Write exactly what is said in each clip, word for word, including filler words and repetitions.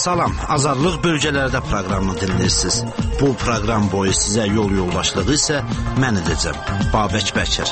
Salam, Azadlıq bölgələrdə proqramını dinləyirsiniz. Bu proqram boyu sizə yol yoldaşlığı isə mən edəcəm, Babək Bəkir.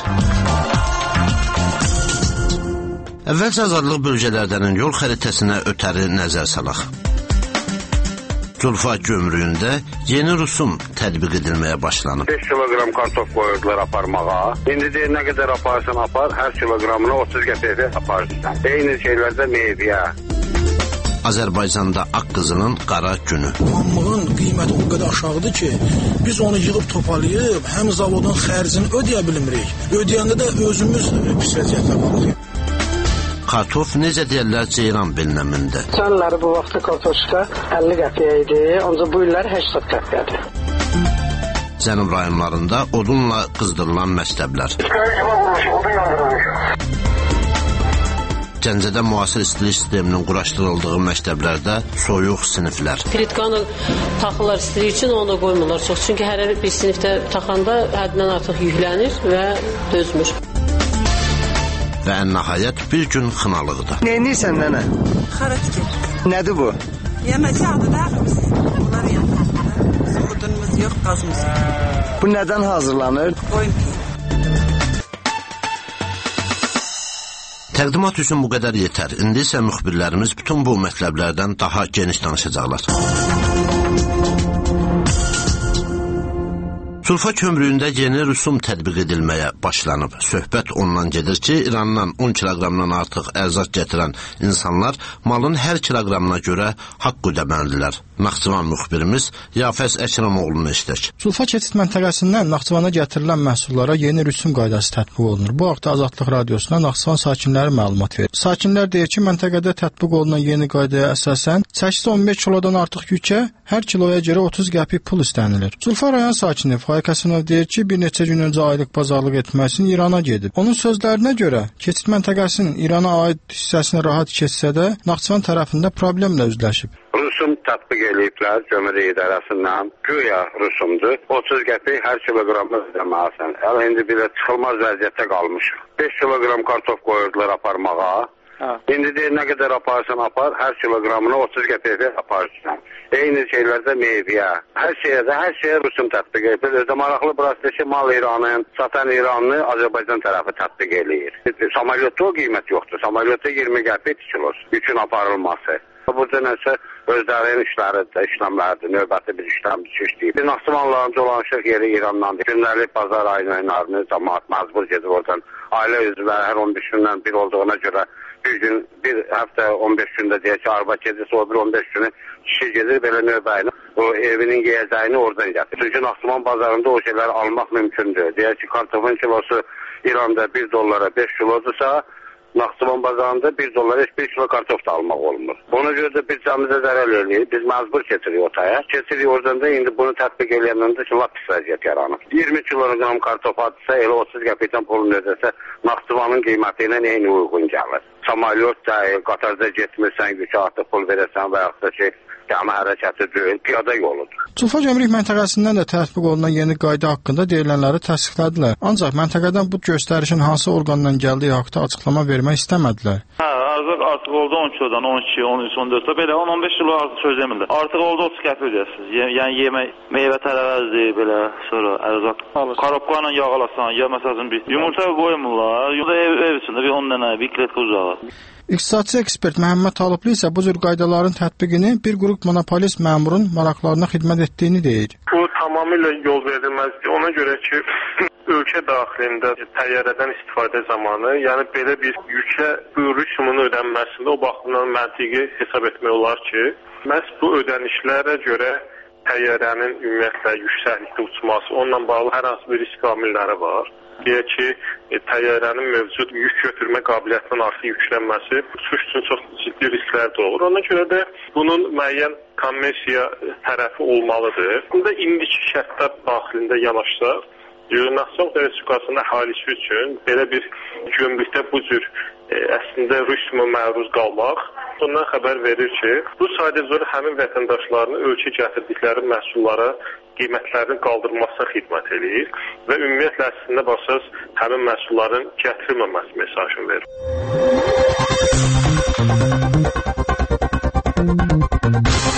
Əvvəlcə Azadlıq bölgələrdənin yol xəritəsinə ötəri nəzər salaq. Culfa gömrüyündə yeni rüsum tətbiq edilməyə başlanıb. beş kiloqram kartof qoyurdular aparmağa. İndi deyir, nə qədər aparsan apar, hər kiloqramına otuz qəpikə aparsan. Eyni şeylərdə meyvəyə. Azərbaycanda ak qızının qara günü. Pambığın qiyməti o qədər aşağıdır ki, biz onu yığıb topalayıb, həm zavodun xərcini ödəyə bilmirik. Ödəyəndə də özümüz pis vəziyyətlə qalırıq. Kartof necə deyirlər ceyran belinəmində. Sənləri bu vaxtda kartofka əlli qəpiyə idi, ancaq bu illər səksən qəpiyədir. Cənub rayonlarında odunla qızdırılan məktəblər. Gəncədə müasir istilik sisteminin quraşdırıldığı məktəblərdə soyuq siniflər. Plitkanı taxırlar istilik üçün, onu da qoymurlar çox. Çünki hər bir sinifdə taxanda həddindən artıq yüklənir və dözmür. Və ən nəhayət bir gün xınalıqda. Nə edirsən nənə? Xarakter. Nədir bu? Yeməci adı da biz bunlar yanında. Odunumuz yox, qazımız yox. Bu nədən hazırlanır? Qoyun piyi. Təqdimat üçün bu qədər yetər. İndi isə müxbirlərimiz bütün bu mətləblərdən daha geniş danışacaqlar. Sulfa kömrüyündə yeni rüsum tətbiq edilməyə başlanıb. Söhbət ondan gedir ki, İrandan on kiloqramdan artıq ərzaq gətirən insanlar malın hər kiloqramına görə haqq ödəməlidirlər. Naxçıvan müxbirimiz Yafəz Əkramoğlu'nu işlək. Sulfa keçid məntəqəsindən Naxçıvana gətirilən məhsullara yeni rüsum qaydası tətbiq olunur. Bu haqda Azadlıq radiosuna Naxçıvan sakinləri məlumat verir. Sakinlər deyir ki, məntəqədə tətbiq olunan yeni qaydaya əsasən çəkisi on beş kilodan artıq yükə hər kiloya görə otuz qəpik pul istənilir. Sulfa rayon sakini Faykasınov deyir ki, bir neçə gün öncə aylıq bazarlıq etmək üçün İrana gedib. Onun sözlərinə görə, keçid məntəqəsinin İrana aid hissəsini rahat keçsə də, Naxçıvan tərəfində problemlə üzləşib. Rüsum tətbiq ediblər Cömürə İdarəsindən. Güya rüsumdur. otuz qəpik hər kiloqramı ödəməlisən. Yəni indi belə çıxılmaz vəziyyətdə qalmışıq. beş kiloqram kartof qoyurdular aparmağa. Ha. İndi deyir, nə qədər aparsan apar, hər kiloqramına otuz qəpikə aparsan. Eyni şeylərdə meyvəyə. Hər şeyə də, hər şeyə rüsum tətbiq edir. Özdə maraqlı burası ki, mal İranın, satan İranlı Azərbaycan tərəfi tətbiq edir. Samalyotda o qiymət yoxdur. Samalyotda iyirmi qəpik kilosu. Üçün aparılması. Burada nəsə özlərinin işləridir, işləmlərdir, növbəti bir işləm düşüşdür. Bir Naxçıvanların dolanışıq yeri İrandandır. Gündəlik bazar ayınlarını cəmaat məcbur gedir oradan. Ailə üzvləri hər on beş gündən bir olduğuna görə bir gün, bir həftə on beş gündə deyək ki, arba gedirsə o bir on beş günü kişi gedir belə növbəyini, o evinin yiyəcəyini oradan gətirir. Çünki Naxçıvan bazarında o şeyləri almaq mümkündür. Deyək ki, kartofun kilosu İranda bir dollara beş kilodursa, Naxçıvan bazarında bir dollara heç bir kilo kartof da almaq olmur. Ona görə də biz cəmizə zərər eləyik, biz məcbur keçirik otaya. Keçirik oradan da indi bunu tətbiq eləyəndən də ki, lap pis vəziyyət yaranır. iyirmi kiloqram kartof atsa, elə otuz qəpikdən pulunu ödəsə, Naxçıvanın qiyməti ilə eyni uyğun gəlir. Samalyot deyil, qatarda getmirsən, yükə artıq pul verəsən və yaxud da ki, gəmi hərəkəti deyil, piyada yoludur. Sulfa gömrük məntəqəsindən də tətbiq olunan yeni qayda haqqında deyilənləri təsdiqlədilər. Ancaq məntəqədən bu göstərişin hansı orqandan gəldiyi haqqında açıqlama vermək istəmədilər. Hə, artıq, artıq oldu on kilodan, on iki, on üç, on dörd, belə on on beş kilo artıq çözəmirlər. Artıq oldu otuz qəpik ödəyəsiniz. Yəni yemək, meyvə tərəvəzdir, belə, sonra ərzaq. Karobka ilə yağ alasan, ya məsələn bir yumurta qoymurlar, ya da ev, ev içində bir on dənə, bir kletka uzağa. İqtisadçı ekspert Məhəmməd Talıblı isə bu cür qaydaların tətbiqini bir qrup monopolist məmurun maraqlarına xidmət etdiyini deyir. Bu tamamilə yol verilməzdir. Ona görə ki, ölkə daxilində təyyarədən istifadə zamanı, yəni belə bir yüklə bu rüsumun ödənməsində o baxımdan məntiqi hesab etmək olar ki, məhz bu ödənişlərə görə təyyarənin ümumiyyətlə yüksəklikdə uçması, onunla bağlı hər hansı bir risk amilləri var. Deyək ki, e, təyyarənin mövcud yük götürmə qabiliyyətindən artıq yüklənməsi uçuş üçün çox ciddi risklər doğurur. Ona görə də bunun müəyyən kommersiya tərəfi olmalıdır. Bunda indiki şərtlər daxilində yanaşsaq, Naxçıvan Respublikasının əhalisi üçün belə bir gömrükdə bu cür e, əslində rüsuma məruz qalmaq ondan xəbər verir ki, bu sadəcə həmin vətəndaşların ölkə gətirdikləri məhsullara qiymətlərinin qaldırılmasına xidmət edir və ümumiyyətlə əslində baxsaq həmin məhsulların gətirilməməsi mesajını verir.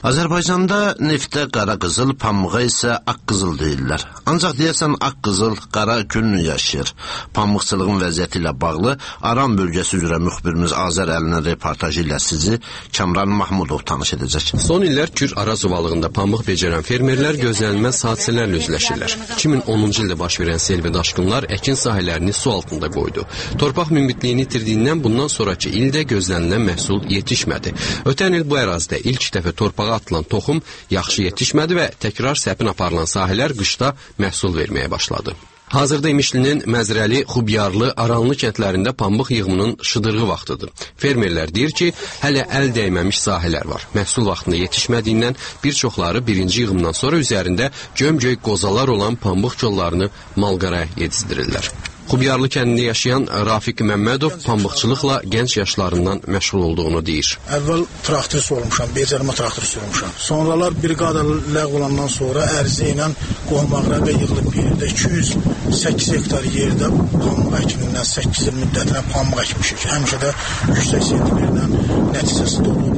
Azərbaycanda neftə qara qızıl, pamuğa isə ağ qızıl deyirlər. Ancaq deyəsən ağ qızıl qara günlük yaşayır. Pamıqçılığın vəziyyəti ilə bağlı Aran bölgəsi üzrə müxbirimiz Azər Əlinin reportajı ilə sizi Kamran Mahmudov tanış edəcək. Son illər Kür Araz ovalığında pamıq becərən fermerlər gözlənilməz hadisələrlə üzləşirlər. iki min onuncu ildə baş verən sel və daşqınlar əkin sahələrini su altında qoydu. Torpaq münbitliyini itirdiyindən bundan sonraki ildə gözlənilən məhsul yetişmədi. Ötən il bu ərazidə ilk dəfə torpağa atılan toxum yaxşı yetişmədi və təkrar səpin aparılan sahələr qışda məhsul verməyə başladı. Hazırda İmişlinin Məzrəli, Xubyarlı, Aranlı kəndlərində pambıq yığımının şıdırğı vaxtıdır. Fermerlər deyir ki, hələ əl dəyməmiş sahələr var. Məhsul vaxtında yetişmədiyindən bir çoxları birinci yığımdan sonra üzərində göm-göy qozalar olan pambıq kollarını malqaraya yetizdirirlər. Xubyarlı kəndində yaşayan Rafiq Məmmədov pambıqçılıqla gənc yaşlarından məşğul olduğunu deyir. Əvvəl traktorist olmuşam, becərmə traktorist olmuşam. Sonralar brigada ləğv olandan sonra ərizə ilə qohmaqrəbə yığılıb bir yerdə iki yüz səkkiz hektar yerdə pambıq əkimindən səkkiz il müddətinə pambıq əkmişik. Həmişə də yüksək sentimerlə nəticəsi olub.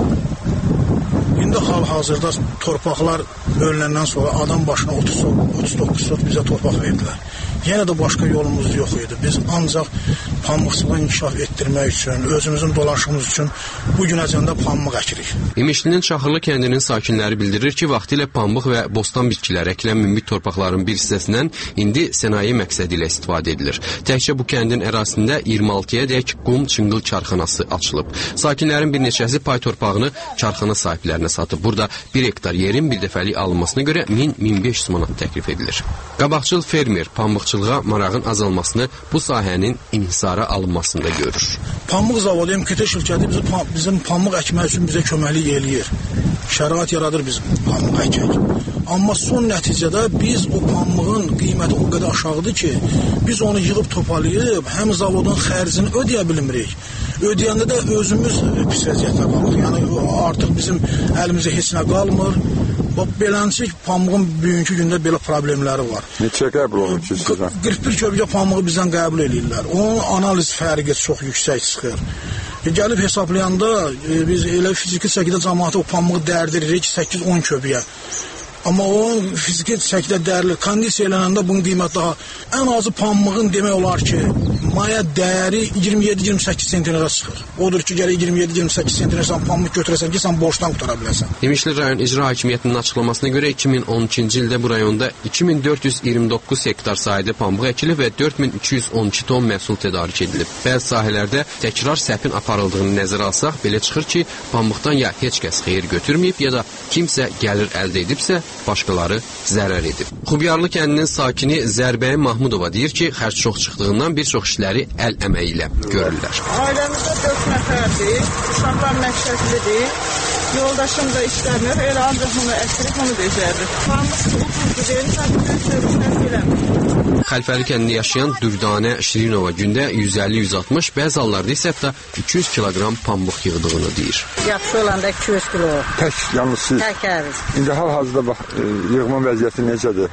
İndi hal-hazırda torpaqlar bölünəndən sonra adam başına otuz doqquz sot bizə torpaq verdilər. Yenə də başqa yolumuz yox idi. Biz ancaq pambıqçılığı inkişaf etdirmək üçün, özümüzün dolaşımız üçün bu günəcəndə pambıq əkirik. İmişlinin Çaxırlı kəndinin sakinləri bildirir ki, vaxtilə pambıq və bostan bitkilər əkilən münbit torpaqların bir hissəsindən indi sənaye məqsədi ilə istifadə edilir. Təkcə bu kəndin ərazisində iyirmi altıya dək qum çınqıl karxanası açılıb. Sakinlərin bir neçəsi pay torpağını karxana sahiblərinə satıb. Burada bir hektar yerin bir dəfəlik alınmasına görə min min beş yüz manat təklif edilir. Qabaqçıl fermer pambıqçılığa marağın azalmasını bu sahənin inhisara alınmasında görür. Pambıq zavodu M K T şirkəti bizim, bizim pambıq əkmək üçün bizə köməklik eləyir. Şərait yaradır bizim pambıq əkək. Amma son nəticədə biz o pambığın qiyməti o qədər aşağıdır ki, biz onu yığıb topalayıb həm zavodun xərcini ödəyə bilmirik. Ödəyəndə də özümüz pis vəziyyətdə qalırıq. Yəni artıq bizim əlimizdə heç nə qalmır. Bax, beləncə pambığın bugünkü gündə belə problemləri var. Neçə qəbul olur ki, sizə? qırx bir kölgə pambığı bizdən qəbul edirlər. Onun analiz fərqi çox yüksək çıxır. E, gəlib hesablayanda e, biz elə fiziki şəkildə cəmaata o pambığı dərdiririk səkkiz on köpüyə. Amma o fiziki şəkildə dəyərli kondisiya elənəndə bunun qiyməti daha ən azı pambığın demək olar ki, maya dəyəri iyirmi yeddi iyirmi səkkiz sentrə çıxır. Odur ki, gərək iyirmi yeddi iyirmi səkkiz sentrə pambıq götürəsən ki, sən borcdan qutara biləsən. İmişli rayon icra hakimiyyətinin açıqlamasına görə iki min on ikinci ildə bu rayonda iki min dörd yüz iyirmi doqquz hektar sahədə pambıq əkilib və dörd min iki yüz on iki ton məhsul tədarik edilib. Bəzi sahələrdə təkrar səpin aparıldığını nəzərə alsaq, belə çıxır ki, pambıqdan ya heç kəs xeyir götürməyib, ya da kimsə gəlir əldə edibsə, başqaları zərər edib. Xubyarlı kəndinin sakini Zərbəyi Mahmudova deyir ki, xərc çox çıxdığından bir çox işləri əl əməyi ilə görürlər. Ailəmizdə dörd nəfərdir, uşaqlar məktəblidir, yoldaşım da işləmir, elə ancaq bunu əkirik, onu becərir. Pambıq ucuzdur, verirsən, bütün sövüşlər eləmir. Xəlfəli kəndində yaşayan Dürdanə Şirinova gündə yüz əlli yüz altmış, bəzi hallarda isə hətta iki yüz kiloqram pambıq yığdığını deyir. Yaxşı olanda iki yüz kilo. Tək, yalnız siz? Tək əviz. İndi hal-hazırda bax, yığma vəziyyəti necədir?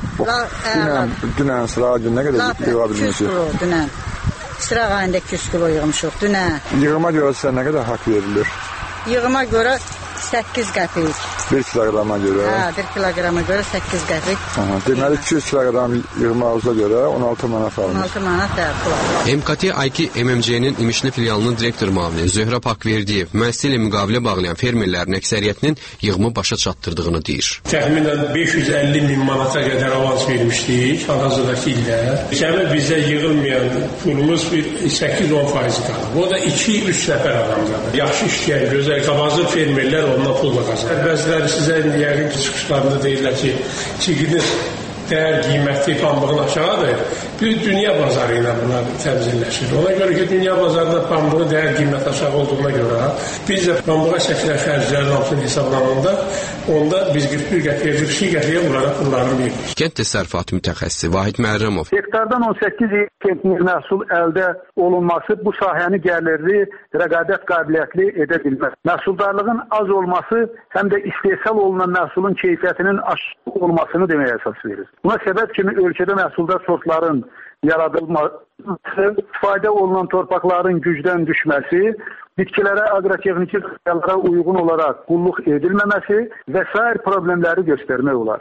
Dünən, dünən sırağa gün nə qədər yığa bilmişsiniz? iki yüz kilo, dünən. Sırağa ayında iki yüz kilo yığmışıq, dünən. Yığıma görə sizə nə qədər haqq verilir? Yığıma görə səkkiz qəpik. bir kiloqrama görə? Hə, bir kiloqrama görə səkkiz qəpik. Aha, deməli iki yüz kiloqram yığmağınıza görə on altı manat almış. on altı manat dərdi. M K T I K M M C-nin İmişli filialının direktor müavini Zöhrə Pakverdiyev müəssisə ilə müqavilə bağlayan fermerlərin əksəriyyətinin yığımı başa çatdırdığını deyir. Təxminən beş yüz əlli min manata qədər avans vermişdik hal-hazırdakı ildə. Kəmi bizdə yığılmayan pulumuz bir səkkiz on faiz qalır. O da iki üç nəfər adamdadır. Yaxşı işləyən, gözəl, qabazlı fermerlər ondan pul qazanır. Bəziləri sizə indi yəqin ki, çıxışlarında deyirlər ki, çigidiniz dəyər qiyməti pambığın aşağıdır. Bir dünya bazarı ilə buna təmzilləşir. Ona görə ki, dünya bazarında pambığın dəyər qiyməti aşağı olduğuna görə biz də pambığa çəkilən xərclərin altını hesablananda onda biz qırx bir qəpiyə, qırx iki qəpiyə bunlara pullarını veririk. Kənd təsərrüfatı mütəxəssisi Vahid Məhərrəmov. Hektardan on səkkiz sentner məhsul əldə olunması bu sahəni gəlirli, rəqabət qabiliyyətli edə bilməz. Məhsuldarlığın az olması həm də istehsal olunan məhsulun keyfiyyətinin aşağı olmasını deməyə əsas verir. Buna səbəb kimi ölkədə məhsuldar sortların yaradılması, istifadə olunan torpaqların gücdən düşməsi, bitkilərə agrotexniki qaydalara uyğun olaraq qulluq edilməməsi və sair problemləri göstərmək olar.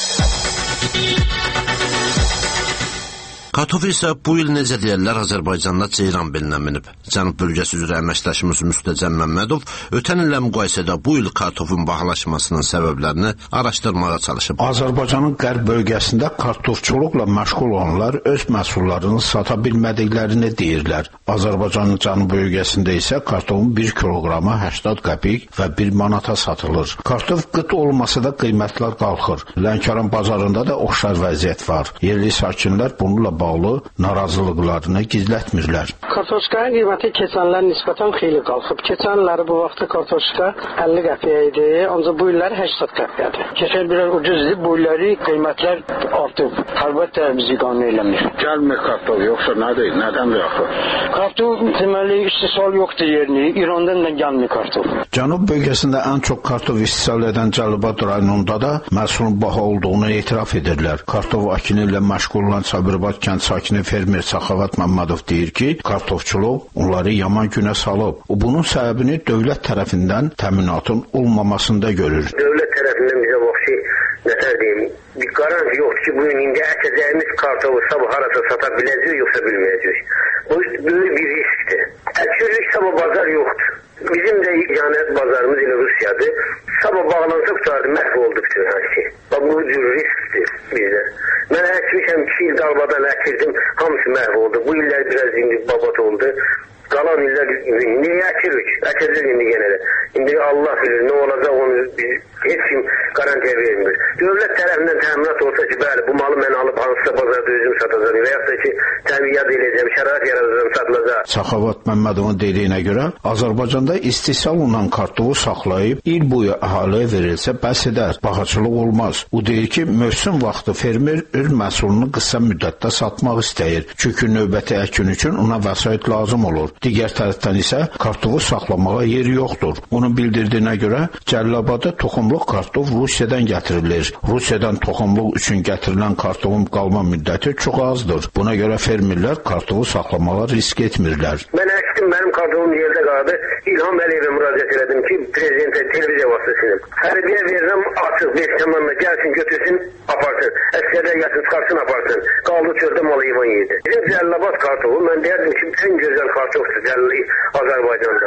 Kartof isə bu il necə deyərlər Azərbaycanda ceyran belinə minib. Cənub bölgəsi üzrə əməkdaşımız Müstəcəm Məmmədov ötən illə müqayisədə bu il kartofun bahalaşmasının səbəblərini araşdırmağa çalışıb. Azərbaycanın qərb bölgəsində kartofçuluqla məşğul olanlar öz məhsullarını sata bilmədiklərini deyirlər. Azərbaycanın cənub bölgəsində isə kartofun bir kiloqramı səksən qəpik və bir manata satılır. Kartof qıt olmasa da qiymətlər qalxır. Lənkəran bazarında da oxşar vəziyyət var. Yerli sakinlər bununla bağlı narazılıqlarını gizlətmirlər. Kartoşkanın qiyməti keçənlər nisbətən xeyli qalxıb. Keçən illəri bu vaxtda kartoşka əlli qəpiyə idi, ancaq bu illər səksən qəpiyyədir. Keçən biraz ucuzdur, bu illəri qiymətlər artıb. Əlbəttə bizi qane eləmir. Gəlmir kartof, yoxsa nədir? Nədən yaxı? Kartof deməli istisal yoxdur yerini. İrandan da gəlmir kartof. Cənub bölgəsində ən çox kartof istisal edən Cəlilabad rayonunda da məhsulun baha olduğunu etiraf edirlər. Kartof akini ilə məşğul olan Sabirabad kənd sakini fermer Səxavət Məmmədov deyir ki, kartofçuluq onları yaman günə salıb. O bunun səbəbini dövlət tərəfindən təminatın olmamasında görür. Dövlət tərəfindən bizə vəxşi nətər deyim, bir garanti yoxdur ki, bugün indi əkəcəyimiz kartofu sabah harasa sata biləcək yoxsa bilməyəcək. Bu böyük bir riskdir. Əkçilik sabah bazar yoxdur. Bizim də yəni bazarımız ilə Rusiyadır. Sabah bağlansa qutardı, məhv oldu bütün hər şey. Bu cür riskdir bizdə. Mən əkmişəm, iki il dalbadan əkirdim, hamısı məhv oldu. Bu illər biraz indi babat oldu. Qalan illər niyə əkirik? Əkəcək indi yenə də. İndi Allah bilir, nə olacaq onu biz heç kim garantiya vermir. Dövlət tərəfindən təminat olsa ki, bəli, bu malı mən alıb hansısa bazarda özüm satacağım və yaxud da ki, təmiyyat edəcəm, şərait yaradacağım, satılacaq. Səxavət Məmmədovun dediyinə görə, Azərbaycanda istisal olunan kartofu saxlayıb, il boyu əhaliyə verilsə bəs edər, bahaçılıq olmaz. O deyir ki, mövsüm vaxtı fermer öz məhsulunu qısa müddətdə satmaq istəyir. Çünki növbəti əkin üçün ona vəsait lazım olur. Digər tərəfdən isə kartofu saxlamağa yeri yoxdur. Onun bildirdiyinə görə Cəlilabadda toxumluq kartof Rusiyadan gətirilir. Rusiyadan toxumluq üçün gətirilən kartofun qalma müddəti çox azdır. Buna görə fermerlər kartofu saxlamağa risk etmirlər. Mən əkdim, mənim kartofum yerdə qaldı. İlham Əliyevə müraciət elədim ki, prezidentə televiziya vasitəsilə. Hərbiyə verirəm, açıq beş kəmanla gəlsin, götürsün, aparsın. Əskərlər gəlsin, çıxarsın, aparsın. Qaldı çöldə malı heyvan yedi. Bizim Cəlilabad kartofu, mən deyərdim ki, en gözəl kartof Azərbaycanda.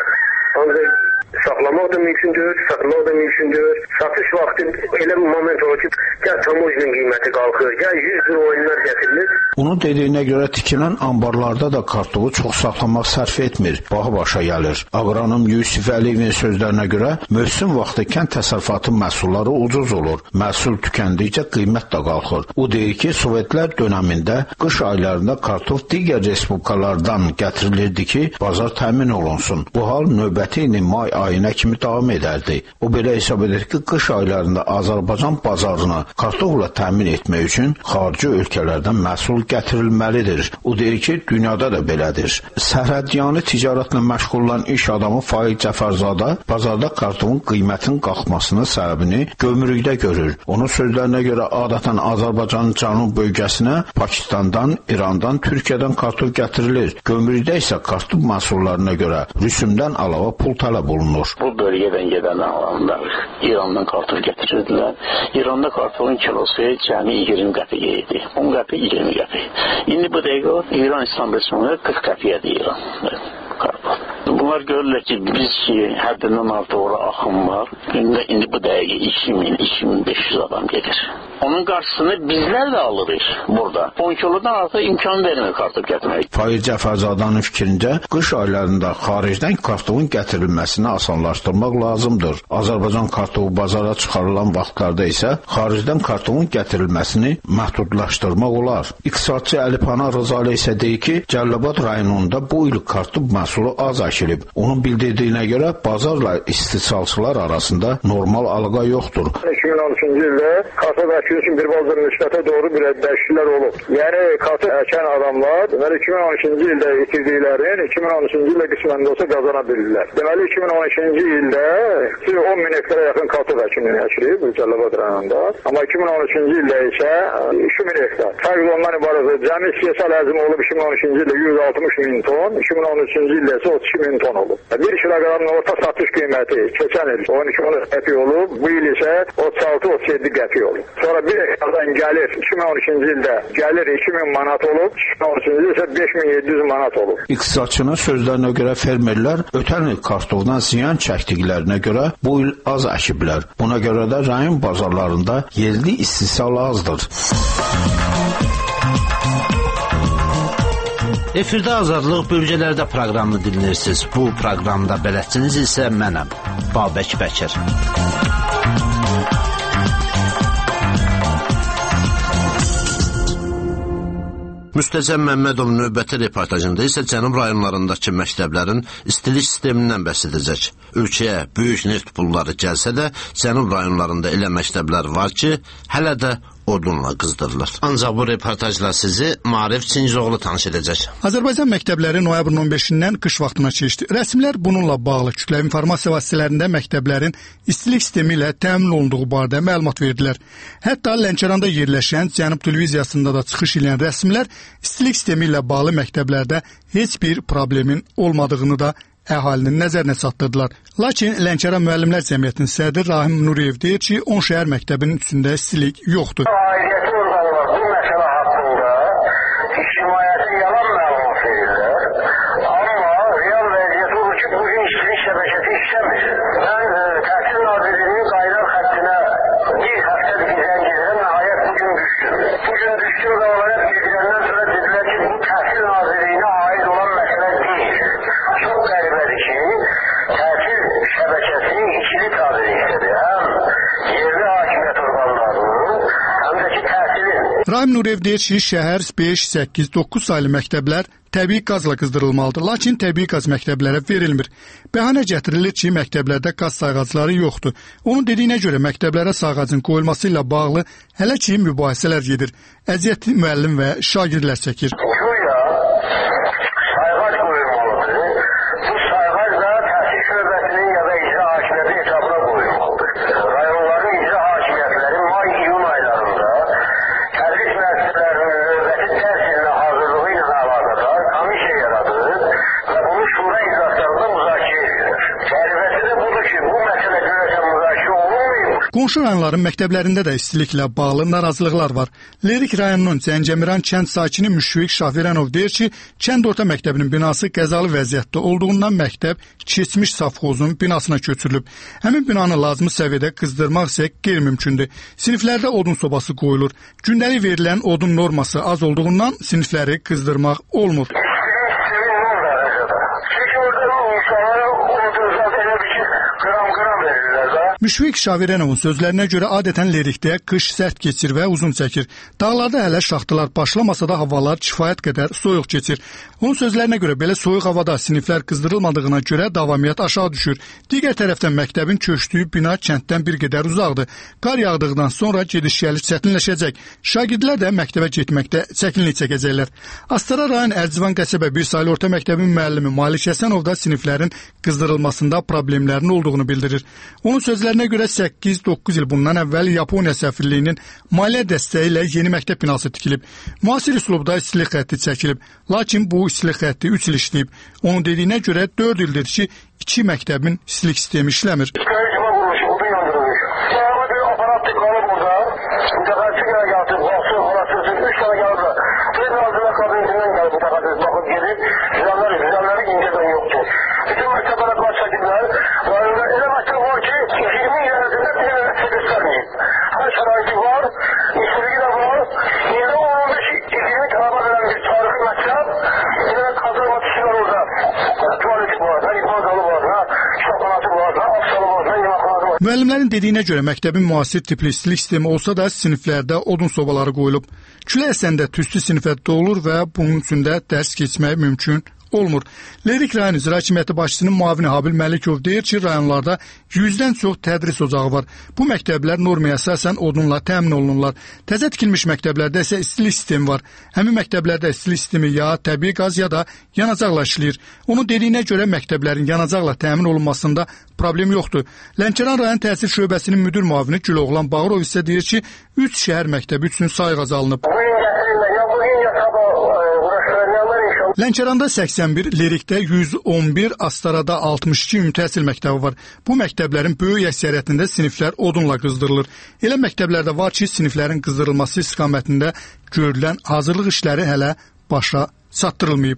Ancaq saxlamaq da mümkündür, satmaq da mümkündür. Satış vaxtı elə bir moment olur ki, gəl tamojinin qiyməti qalxır, gəl yüz lira oyunlar gətirilir. Onun dediyinə görə tikilən ambarlarda da kartofu çox saxlamaq sərf etmir, baha başa gəlir. Aqronom Yusif Əliyevin sözlərinə görə mövsüm vaxtı kənd təsərrüfatı məhsulları ucuz olur. Məhsul tükəndikcə qiymət də qalxır. O deyir ki, Sovetlər dönəmində qış aylarında kartof digər respublikalardan gətirilirdi ki, bazar təmin olunsun. Bu hal növbəti ilin may ayına kimi davam edərdi. O belə hesab edir ki, qış aylarında Azərbaycan bazarını kartofla təmin etmək üçün xarici ölkələrdən məhsul gətirilməlidir. O deyir ki, dünyada da belədir. Sərhədyanı ticarətlə məşğul olan iş adamı Faiq Cəfərzadə bazarda kartofun qiymətin qalxmasının səbəbini gömrükdə görür. Onun sözlərinə görə adətən Azərbaycanın cənub bölgəsinə Pakistandan, İrandan, Türkiyədən kartof gətirilir. Gömrükdə isə kartof məhsullarına görə rüsümdən əlavə pul tələb olunur. Bu bölgədən gedən alanlar İrandan kartof gətirirdilər. İranda kartofun kilosu cəmi iyirmi qəpiyə idi. on qəpik, iyirmi qəpik. İndi bu dəqiqə İran İslam Respublikasında qırx qəpiyə İran kartof. Bunlar görürlər ki, biz ki, həddindən artıq ora axım var. İndi, indi bu dəqiqə iki min, iki min beş yüz adam gelir. Onun qarşısını bizlər də alırıq burada. on kilodan artıq imkan vermir kartof gətirmək. Faiq Cəfərzadənin fikrincə, qış aylarında xaricdən kartofun gətirilməsini asanlaşdırmaq lazımdır. Azərbaycan kartofu bazara çıxarılan vaxtlarda isə xaricdən kartofun gətirilməsini məhdudlaşdırmaq olar. İqtisadçı Əlipana Rızalı isə deyir ki, Cəlilabad rayonunda bu il kartof məhsulu az əkilib. Onun bildirdiyinə görə bazarla istehsalçılar arasında normal əlaqə yoxdur. iki min on üçüncü ildə kartof əkib üçün bir balaca müsbətə doğru bir dəyişikliklər olub. Yəni kartof əkən adamlar deməli iki min on ikinci ildə itirdiklərini iki min on üçüncü ildə qismən də olsa qazana bilirlər. Deməli iki min on ikinci ildə on min hektara yaxın kartof əkinini əkilib bu Cəlilabad rayonunda. Amma iki min on üçüncü ildə isə iki min hektar. Fərq ondan ibarətdir. Cəmi istehsal həcmi olub iki min on ikinci ildə yüz altmış min ton, iki min on üçüncü ildə isə otuz iki min ton olub. bir kiloqramın orta satış qiyməti keçən il on iki min qəpik olub, bu il isə otuz altı otuz yeddi qəpik olub. Sonra bir hektardan gəlir iki min on ikinci ildə gəlir iki min manat olub, iki min on üçüncü ildə isə beş min yeddi yüz manat olub. İqtisadçının sözlərinə görə fermerlər ötən il kartofdan ziyan çəkdiklərinə görə bu il az əkiblər. Buna görə də rayon bazarlarında yerli istehsal azdır. Efirdə Azadlıq bölgələrdə proqramını dinləyirsiniz. Bu proqramda bələdçiniz isə mənəm, Babək Bəkir. Müstəzəm Məmmədov növbəti reportajında isə cənub rayonlarındakı məktəblərin istilik sistemindən bəhs edəcək. Ölkəyə böyük neft pulları gəlsə də, cənub rayonlarında elə məktəblər var ki, hələ də odunla qızdırılır. Ancaq bu reportajla sizi Maarif Çingizoğlu tanış edəcək. Azərbaycan məktəbləri noyabrın on beşindən qış vaxtına keçdi. Rəsmilər bununla bağlı kütləvi informasiya vasitələrində məktəblərin istilik sistemi ilə təmin olunduğu barədə məlumat verdilər. Hətta Lənkəranda yerləşən Cənub televiziyasında da çıxış edən rəsmilər istilik sistemi ilə bağlı məktəblərdə heç bir problemin olmadığını da əhalinin nəzərinə çatdırdılar. Lakin Lənkəran Müəllimlər Cəmiyyətinin sədri Rahim Nuriyev deyir ki, on şəhər məktəbinin üstündə istilik yoxdur. Aidiyyəti orqanlar bu məsələ haqqında ictimaiyyətə yalan məlumat verirlər. Amma real vəziyyət odur ki, bugün istilik şəbəkəsi işləmir. Mən Təhsil Nazirliyinin qaynar xəttinə bir həftədir ki, zəng edirəm, nəhayət bugün düşdüm. Bugün düşdüm və onlara bildirəndən sonra dedilər ki, bu Təhsil Nazirliyinə aid olan məsələ deyil. Çox qəribədir ki, təhsil şəbəkəsi ikili tabiri istədir. Həm yerli hakimiyyət orqanlarının, həm də ki, təhsilin. Rahim Nuriyev deyir ki, şəhər beş, səkkiz, doqquz saylı məktəblər təbii qazla qızdırılmalıdır, lakin təbii qaz məktəblərə verilmir. Bəhanə gətirilir ki, məktəblərdə qaz sayğacları yoxdur. Onun dediyinə görə məktəblərə sayğacın qoyulması ilə bağlı hələ ki mübahisələr gedir. Əziyyətli müəllim və şagirdlər çəkir. Qonşu rayonların məktəblərində də istiliklə bağlı narazılıqlar var. Lerik rayonunun Cəncəmiran kənd sakini Müşfiq Şafiranov deyir ki, kənd orta məktəbinin binası qəzalı vəziyyətdə olduğundan məktəb keçmiş safxozun binasına köçürülüb. Həmin binanı lazımı səviyyədə qızdırmaq isə qeyri-mümkündür. Siniflərdə odun sobası qoyulur. Gündəlik verilən odun norması az olduğundan sinifləri qızdırmaq olmur. Müşfiq Şavirenovun sözlərinə görə adətən Lerikdə qış sərt keçir və uzun çəkir. Dağlarda hələ şaxtalar başlamasa da havalar kifayət qədər soyuq keçir. Onun sözlərinə görə belə soyuq havada siniflər qızdırılmadığına görə davamiyyət aşağı düşür. Digər tərəfdən məktəbin köçdüyü bina kənddən bir qədər uzaqdır. Qar yağdıqdan sonra gediş-gəliş çətinləşəcək. Şagirdlər də məktəbə getməkdə çətinlik çəkəcəklər. Astara rayon Ərcivan qəsəbə bir saylı orta məktəbin müəllimi Malik Həsənov da siniflərin qızdırılmasında problemlərin olduğunu bildirir. Onun sözlərinə görə səkkiz doqquz il bundan əvvəl Yaponiya səfirliyinin maliyyə dəstəyi ilə yeni məktəb binası tikilib. Müasir üslubda istilik xətti çəkilib. Lakin bu istilik xətti üç il işləyib. Onun dediyinə görə dörd ildir ki, iki məktəbin istilik sistemi işləmir. Müəllimlərin dediyinə görə məktəbin müasir tipli istilik sistemi olsa da siniflərdə odun sobaları qoyulub. Külək əsəndə tüstü sinifə dolur və bunun üçün də dərs keçmək mümkün olmur. Lerik rayon icra hakimiyyəti başçısının müavini Habil Məlikov deyir ki, rayonlarda yüzdən çox tədris ocağı var. Bu məktəblər normaya əsasən odunla təmin olunurlar. Təzə tikilmiş məktəblərdə isə istilik sistemi var. Həmin məktəblərdə istilik sistemi ya təbii qaz ya da yanacaqla işləyir. Onun dediyinə görə məktəblərin yanacaqla təmin olunmasında problem yoxdur. Lənkəran rayon təhsil şöbəsinin müdür müavini Güloğlan Bağırov isə deyir ki, üç şəhər məktəbi üçün sayğaz alınıb. Lənkəranda səksən bir, Lerikdə yüz on bir, Astarada altmış iki ümumi təhsil məktəbi var. Bu məktəblərin böyük əksəriyyətində siniflər odunla qızdırılır. Elə məktəblərdə var ki, siniflərin qızdırılması istiqamətində görülən hazırlıq işləri hələ başa çatdırılmayıb.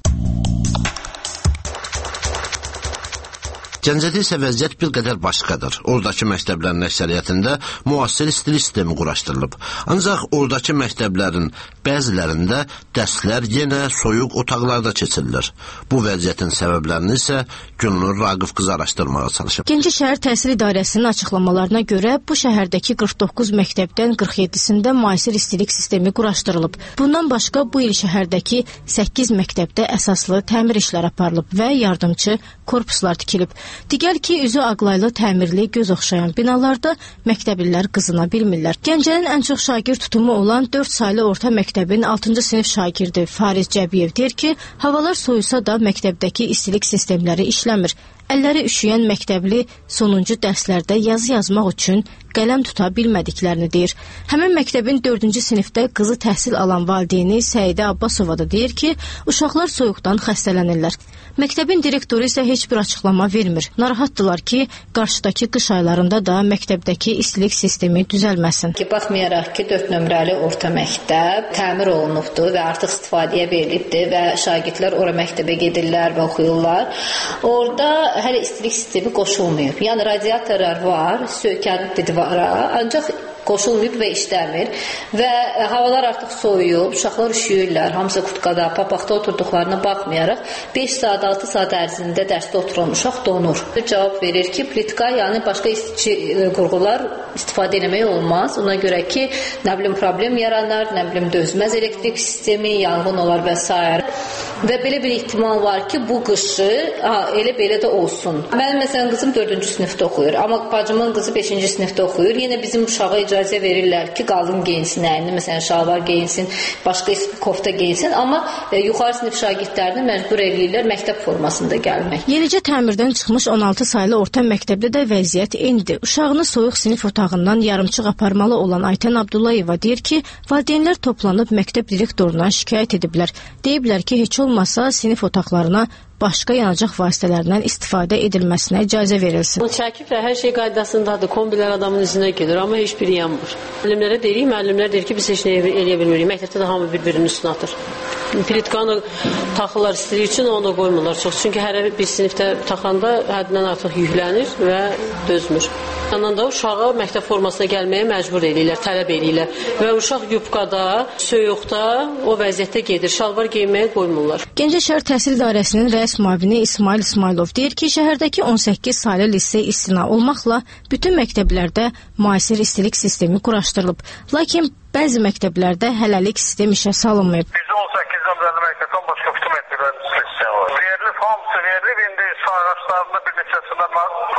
Gəncədə isə vəziyyət bir qədər başqadır. Oradakı məktəblərin əksəriyyətində müasir istilik sistemi quraşdırılıb. Ancaq oradakı məktəblərin bəzilərində dərslər yenə soyuq otaqlarda keçirilir. Bu vəziyyətin səbəblərini isə Gülnur Raqif qız araşdırmağa çalışıb. Gəncə şəhər təhsil idarəsinin açıqlamalarına görə bu şəhərdəki qırx doqquz məktəbdən qırx yeddisində müasir istilik sistemi quraşdırılıb. Bundan başqa bu il şəhərdəki səkkiz məktəbdə əsaslı təmir işləri aparılıb və yardımçı korpuslar tikilib. Digər ki, üzü ağlaylı, təmirli, göz oxşayan binalarda məktəblilər qızına bilmirlər. Gəncənin ən çox şagird tutumu olan dörd saylı orta məktəbin altıncı sinif şagirdi Fariz Cəbiyev deyir ki, havalar soyusa da məktəbdəki istilik sistemləri işləmir. Əlləri üşüyən məktəbli sonuncu dərslərdə yazı yazmaq üçün qələm tuta bilmədiklərini deyir. Həmin məktəbin dördüncü sinifdə qızı təhsil alan valideyni Səidə Abbasova da deyir ki, uşaqlar soyuqdan xəstələnirlər. Məktəbin direktoru isə heç bir açıqlama vermir. Narahatdırlar ki, qarşıdakı qış aylarında da məktəbdəki istilik sistemi düzəlməsin. Ki, baxmayaraq ki, dörd nömrəli orta məktəb təmir olunubdur və artıq istifadəyə verilibdir və şagirdlər ora məktəbə gedirlər və oxuyurlar. Orada hələ istilik sistemi qoşulmayıb. Yəni radiatorlar var, söykənibdir divara, ancaq qoşulmayıb və işləmir və havalar artıq soyuyub, uşaqlar üşüyürlər, hamısı kutqada, papaqda oturduqlarına baxmayaraq beş saat, altı saat ərzində dərsdə oturan uşaq donur. Bir cavab verir ki, plitka, yəni başqa istici qurğular istifadə etmək olmaz. Ona görə ki, nə bilim problem yaranar, nə bilim dözməz elektrik sistemi, yanğın olar və s. Və belə bir ehtimal var ki, bu qışı ha, elə belə də olsun. Mənim məsələn qızım dördüncü sinifdə oxuyur, amma bacımın qızı beşinci sinifdə oxuyur. Yenə bizim uşağa icazə verirlər ki, qalın geyinsin, əyni, məsələn şalvar geyinsin, başqa kofta geyinsin, amma e, yuxarı sinif şagirdlərini məcbur edirlər məktəb formasında gəlmək. Yenicə təmirdən çıxmış on altı saylı orta məktəbdə də vəziyyət eynidir. Uşağını soyuq sinif otağından yarımçıq aparmalı olan Aytən Abdullayeva deyir ki, valideynlər toplanıb məktəb direktoruna şikayət ediblər. Deyiblər ki, heç olmasa sinif otaqlarına başqa yanacaq vasitələrindən istifadə edilməsinə icazə verilsin. Çəkiblər, hər şey qaydasındadır, kombilər adamın izinə gedir, amma heç biri yanmır. Müəllimlərə deyirik, müəllimlər deyir ki, biz heç nə eləyə bilmirik. Məktəbdə də hamı bir-birinin üstünə atır. Plitkanı taxırlar istədiyi üçün onu qoymurlar çox. Çünki hər bir sinifdə taxanda həddindən artıq yüklənir və dözmür. Yandan da uşağı məktəb formasına gəlməyə məcbur edirlər, tələb edirlər. Və uşaq yubqada, soyuqda o vəziyyətdə gedir. Şalvar geyməyə qoymurlar. Gəncə şəhər təhsil idarəsinin rəis müavini İsmail İsmailov deyir ki, şəhərdəki on səkkiz saylı lisey istina olmaqla bütün məktəblərdə müasir istilik sistemi quraşdırılıb. Lakin bəzi məktəblərdə hələlik sistem işə salınmayıb. Bizdə on səkkiz nömrəli məktəbdən başqa bütün məktəblərin istilik sistemi var. Verilib, hamısı verilib, indi sayğaçlarında bir neçəsində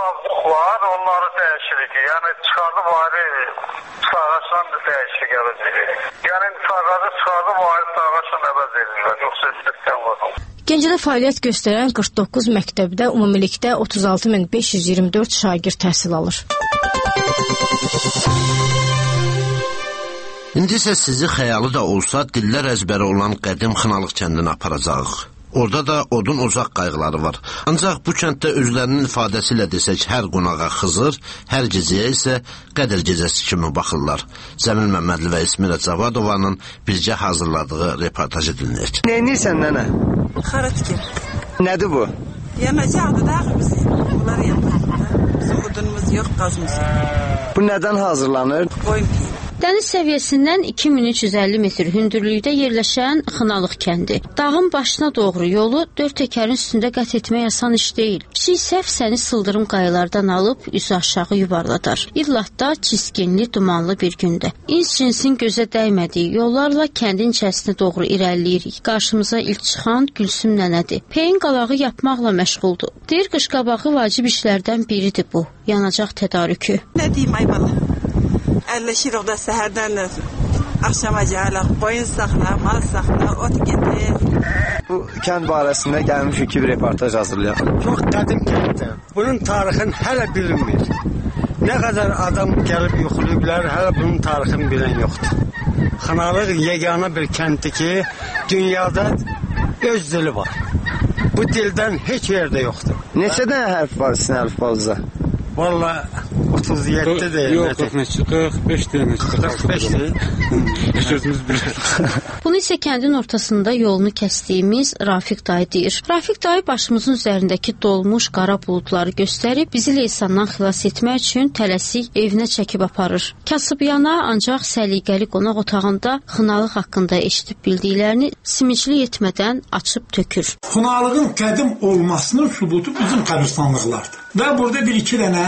var, onları dəyişirik. Yəni çıxardıb ayrı sayğaçdan da dəyişirik, əvəz edirik. Yəni sayğacı çıxardıb ayrı sayğaçdan əvəz edirlər, yoxsa istilik sistemi var. Gəncədə fəaliyyət göstərən qırx doqquz məktəbdə ümumilikdə otuz altı min beş yüz iyirmi dörd şagird təhsil alır. İndi isə sizi xəyalı da olsa dillər əzbəri olan qədim Xınalıq kəndinə aparacağıq. Orada da odun ocaq qayğıları var. Ancaq bu kənddə özlərinin ifadəsi ilə desək, hər qonağa Xızır, hər gecəyə isə Qədir gecəsi kimi baxırlar. Cəmil Məmmədli və İsmirə Cavadovanın birgə hazırladığı reportajı dinləyək. Nə edirsən nənə? Xara tikir. Nədir bu? Yeməcəkdir də biz. Bunlar yeməkdir. Bizim odunumuz yox, qazımız yox. Bu nədən hazırlanır? Qoyun Dəniz səviyyəsindən iki min üç yüz əlli metr hündürlükdə yerləşən Xınalıq kəndi. Dağın başına doğru yolu dörd təkərin üstündə qət etmək asan iş deyil. Kiçik səhv səni sıldırım qayalardan alıb üzü aşağı yuvarladar. İllatda çiskinli, dumanlı bir gündə. İns-cinsin gözə dəymədiyi yollarla kəndin içərisinə doğru irəliləyirik. Qarşımıza ilk çıxan Gülsüm nənədir. Peyin qalağı yapmaqla məşğuldur. Deyir qışqabağı vacib işlərdən biridir bu. Yanacaq tədarükü. Nə deyim ay bala? əlləşirik da səhərdən axşama gəlirik. Qoyun saxla, mal saxla, ot getir. Bu kənd barəsində gəlmişik ki, bir reportaj hazırlayaq. Çox qədim kənddir. Bunun tarixini hələ bilinmir. Nə qədər adam gəlib yoxlayıblar, hələ bunun tarixini bilən yoxdur. Xınalıq yeganə bir kənddir ki, dünyada öz dili var. Bu dildən heç yerdə yoxdur. Neçə dənə hərf var sizin əlifbanızda? Vallahi otuz yeddi deyil. Yox, qırx beş deyil. qırx beş deyil. Yaşadığımız bilir. Bunu isə kəndin ortasında yolunu kəsdiyimiz Rafiq dayı deyir. Rafiq dayı başımızın üzərindəki dolmuş qara buludları göstərib bizi Leysandan xilas etmək üçün tələsik evinə çəkib aparır. Kasıbyana ancaq səliqəli qonaq otağında Xınalıq haqqında eşidib bildiklərini simicli etmədən açıb tökür. Xınalığın qədim olmasının sübutu bizim qəbristanlıqlardır. Və burada bir iki dənə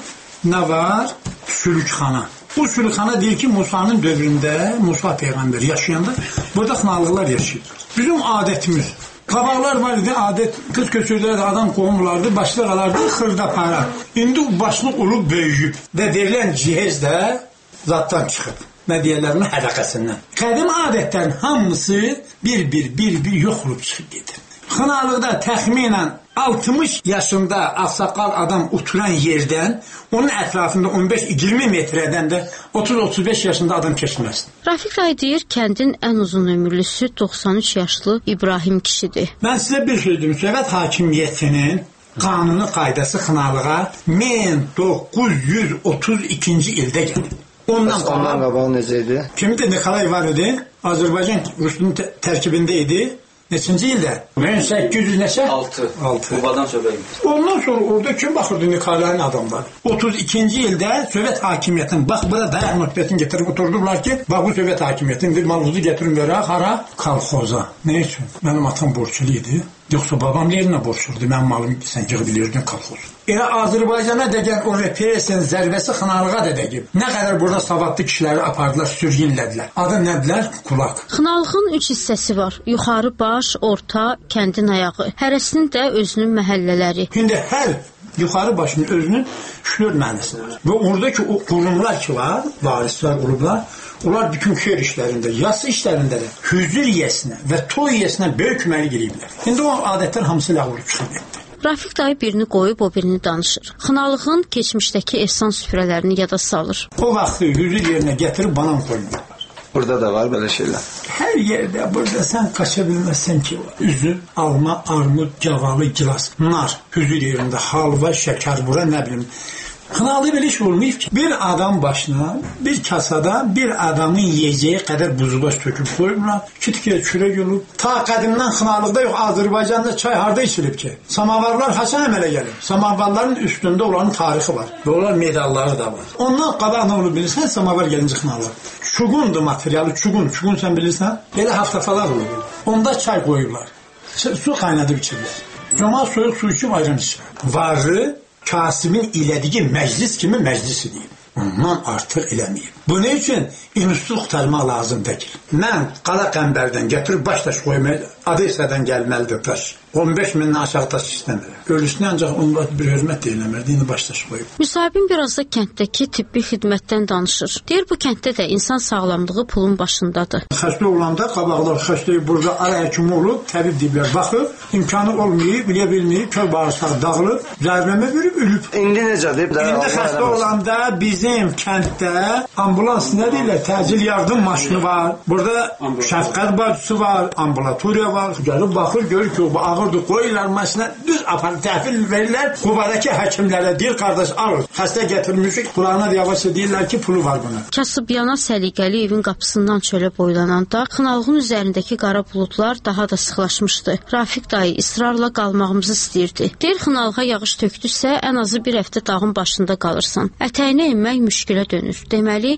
nə var? Sülükxana. Bu sülükxana deyir ki, Musa'nın dövründə, Musa peyğəmbər yaşayanda burada xınalıqlar yaşayır. Bizim adətimiz. Qabaqlar var idi, adət, qız köçürlərdə adam qohumlardı, başlıq alardı, xırda para. İndi başlıq olub böyüyüb və verilən cihez də zatdan çıxıb. Nə deyərlər onu? Hədəqəsindən. Qədim adətlərin hamısı bir-bir, bir-bir yox olub çıxıb gedir. Xınalıqda təxminən altmış yaşında ağsaqqal adam oturan yerdən onun ətrafında on beş iyirmi metrədən də otuz otuz beş yaşında adam keçməz. Rafiq dayı deyir, kəndin ən uzun ömürlüsü doxsan üç yaşlı İbrahim kişidir. Mən sizə bir şey deyim, Sovet hakimiyyətinin qanuni qaydası Xınalığa min doqquz yüz otuz ikinci ildə gəlib. Ondan qabaq necə idi? Kimi də Nikolay var idi, Azərbaycan Rusunun tərkibində idi. Neçinci ildə? min səkkiz yüz neçə? altı. altı. Qubadan söhbət. Ondan sonra orada kim baxırdı Nikolayın adamları? otuz ikinci ildə Sovet hakimiyyətinin, bax burada dayaq nöqtəsini getirib oturdular ki, bax bu Sovet hakimiyyətinin bir malımızı getirin verək, hara? Kolxoza. Ne üçün? Mənim atam borçlu idi. Yoxsa babam yerinə borçludur, mənim malım sən yığ bilirdin kolxoz. Elə Azərbaycana dəyən o represiyanın zərbəsi Xınalığa da dəyib. Nə qədər burada savadlı kişiləri apardılar, sürgünlədilər. Adı nədirlər? Kulaq. Xınalığın üç hissəsi var. Yuxarı baş, orta, kəndin ayağı. Hərəsinin də özünün məhəllələri. İndi hər yuxarı başının özünün şükür mənisi var. Və oradakı o qurumlar ki var, varislər olublar, onlar bütün xeyr işlərində, yası işlərində də hüzür yiyəsinə və toy yiyəsinə böyük köməlik eləyiblər. İndi o adətlər hamısı ləğv olub çıxıb getdi. Rafiq dayı birini qoyub, o birini danışır. Xınalığın keçmişdəki ehsan süfrələrini yada salır. O vaxtı hüzür yerinə gətirib banan qoyurlar. Burada da var belə şeylər. Hər yerdə, burada sən qaça bilməzsən ki, üzüm, alma, armud, gavalı, gilas, nar, hüzür yerində, halva, şəkər, bura nə bilim. Xınalı bir iş olmayıb ki, bir adam başına, bir kasada bir adamın yiyeceği qədər buzbaş töküb koyurlar, iki tikə çörək olub. Ta qədimdən Xınalıqda yox, Azərbaycanda çay harda içilib ki? Samavarlar haçan əmələ gəlib? Samavarların üstündə olanın tarixi var və onlar medalları da var. Ondan qabaq nə olur bilirsən, samavar gəlinci Xınalı. Çugundur materialı, çugun, çugun sən bilirsən, belə haftafalar olur. Onda çay qoyurlar, su qaynadıb içirlər. Cəmaat soyuq su içib ayran içir. Varı Kasımın elədiyi məclis kimi məclis edeyim. Ondan artıq eləməyib. Bu ne üçün? İnstitut qurtarmaq lazım deyil. Mən qala qəmbərdən gətirib baş daş qoymayı, Adesədən gəlməlidir daş. on beş mindən aşağı daş istəmirəm. Ölüsünə ancaq onlar bir hörmət deyiləmərdi, indi baş daş qoyub. Müsahibin biraz da kənddəki tibbi xidmətdən danışır. Deyir, bu kənddə də insan sağlamlığı pulun başındadır. Xəstə olanda qabaqlar xəstəyi burada ara həkimi olub, təbib deyiblər, baxıb, imkanı olmayıb, bilə bilməyib, köy bağırsaq dağılıb, zərbəmə verib, ölüb. İndi necədir? İndi xəstə olanda bizim kənddə ambulans nə deyirlər, təcil yardım maşını var, burada şəfqət bacısı var, ambulatoriya var, gəlib baxır, görür ki, bu ağırdır, qoyurlar maşına, düz aparır, təhvil verirlər, Qubadakı həkimlərə deyir, qardaş, alır, xəstə gətirmişik, qulağına yavaş deyirlər ki, pulu var buna. Kasıbyana səliqəli evin qapısından çölə boylananda Xınalığın üzərindəki qara buludlar daha da sıxlaşmışdı. Rafiq dayı israrla qalmağımızı istəyirdi. Deyir, Xınalığa yağış tökdüsə, ən azı bir həftə dağın başında qalırsan. Ətəyinə enmək müşkülə dönür. Deməli,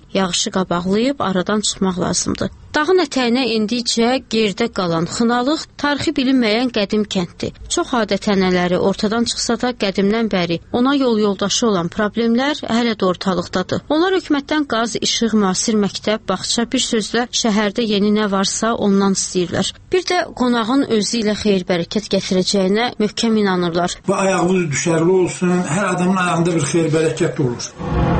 Yağışı qabaqlayıb aradan çıxmaq lazımdır. Dağın ətəyinə endikcə geridə qalan Xınalıq tarixi bilinməyən qədim kənddir. Çox adət-ənənələri ortadan çıxsa da qədimdən bəri ona yol yoldaşı olan problemlər hələ də ortalıqdadır. Onlar hökumətdən qaz, işıq, müasir məktəb, bağça, bir sözlə şəhərdə yeni nə varsa ondan istəyirlər. Bir də qonağın özü ilə xeyir-bərəkət gətirəcəyinə möhkəm inanırlar. Bu ayağınız düşərli olsun, hər adamın ayağında bir xeyir-bərəkət olur.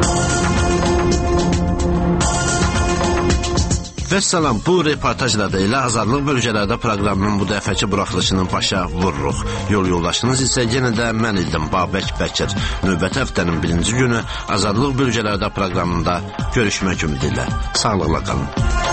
Vəssalam, bu reportajla da elə azadlıq bölgələrdə proqramının bu dəfəki buraxılışının başa vururuq. Yol yoldaşınız isə yenə də mən idim, Babək Bəkir. Növbəti həftənin birinci günü azadlıq bölgələrdə proqramında görüşmək ümidi ilə. Sağlıqla qalın.